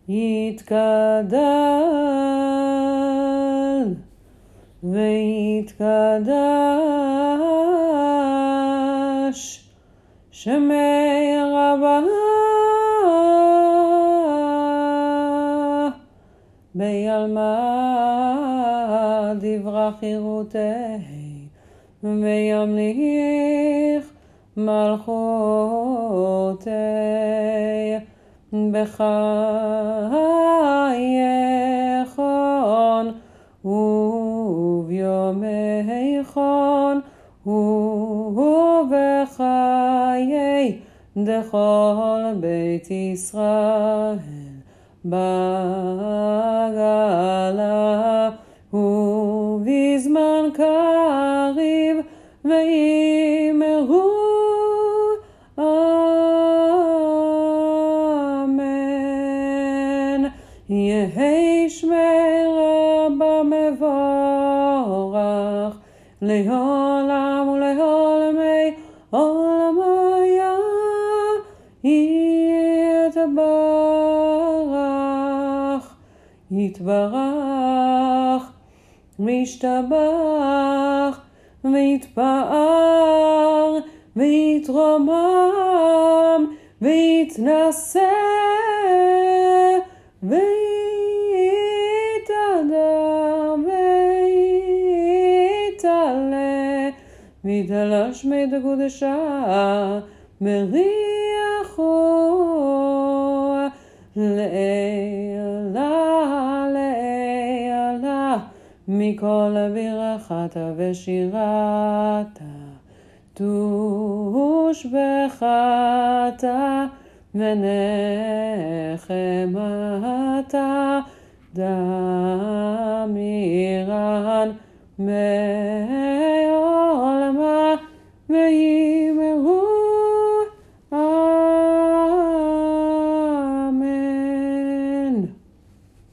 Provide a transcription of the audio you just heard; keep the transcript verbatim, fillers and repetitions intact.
יתגדל ויתקדש שמי רבה ביעלמה דברה חירותי וימליך מלכותי בחייכון וביומייכון ובחיי דכל בית ישראל בגלה ובזמן קריב ויאמרו אמן. יהי שמי רבה מבורך לעולם ולעולמי עולמיה יתברך יתברך וישתבח ויתפאר ויתרומם ויתנשא ויתהדר ויתעלה ויתלש מי דקודשה בריחו לעילה לעילה מכל ברכתה ושירתה תושבחתה ונחמתה דמירן